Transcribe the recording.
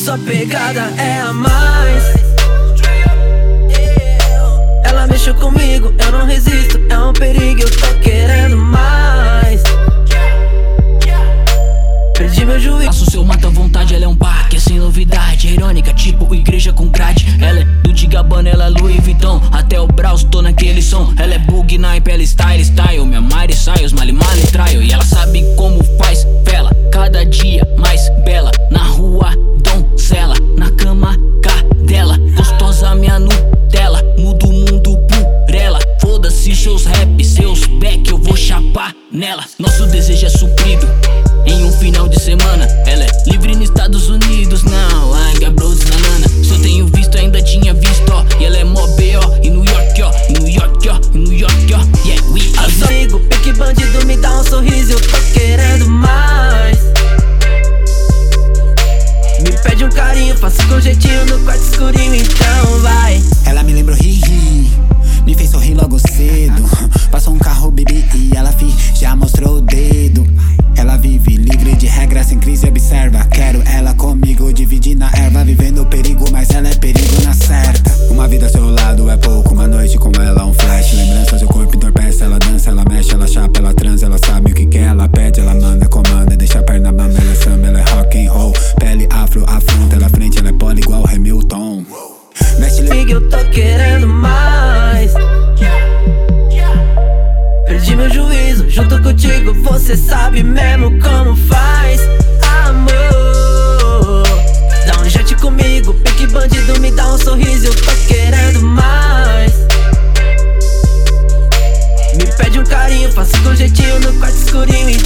sua pegada é a mais. Ela mexeu comigo, eu não resisto, é um perigo, eu tô querendo mais. Perdi meu juízo. Faço seu mata à vontade, ela é um parque, é sem novidade. É irônica, tipo igreja com grade. Ela é do Gabbana, ela é Louis Vuitton. Até o Braus, tô naquele som. Ela é bug na ela style, style. Minha Mari sai, os mali traio. E ela sabe como faz vela, cada dia mais bela. Na rua, donzela, na cama, cadela. Gostosa minha Nutella, mudo o mundo por ela. Foda-se seus rap, seus back, eu vou chapar nela. Nosso desejo é suprido em um final de semana. Ela é livre nos Estados Unidos, não, Anga Bros na Nana. Se eu tenho visto, ainda tinha visto, ó. E ela é mó B.O. em New York, ó. Em New York, ó. Em New York, ó. Yeah, we are. Amigo, pique bandido, me dá um sorriso, eu tô querendo mais. Me pede um carinho, faço com jeitinho no quarto escurinho, então vai. Ela me lembrou ri, me fez sorrir logo cedo. Passou um carro, baby, e ela já mostrou o dedo. Ela vive livre de regras, sem crise, observa. Quero ela comigo, dividir na erva. Vivendo o perigo, mas ela é perigo na certa. Uma vida ao seu lado é pouco, uma noite com ela um flash. Lembranças, o corpo entorpece, ela dança, ela mexe, ela chapa, ela transa. Ela sabe o que quer, ela pede, ela manda, comanda. Deixa a perna bamba, ela é samba, ela é rock and roll. Pele afro, afronta, ela frente, ela é poli igual Hamilton. Amiga, eu tô querendo mais. Perdi meu juízo, junto contigo, você sabe mesmo como faz. Amor, dá um jet comigo, pique bandido, me dá um sorriso, eu tô querendo mais. Me pede um carinho, faço com jeitinho no quarto escurinho.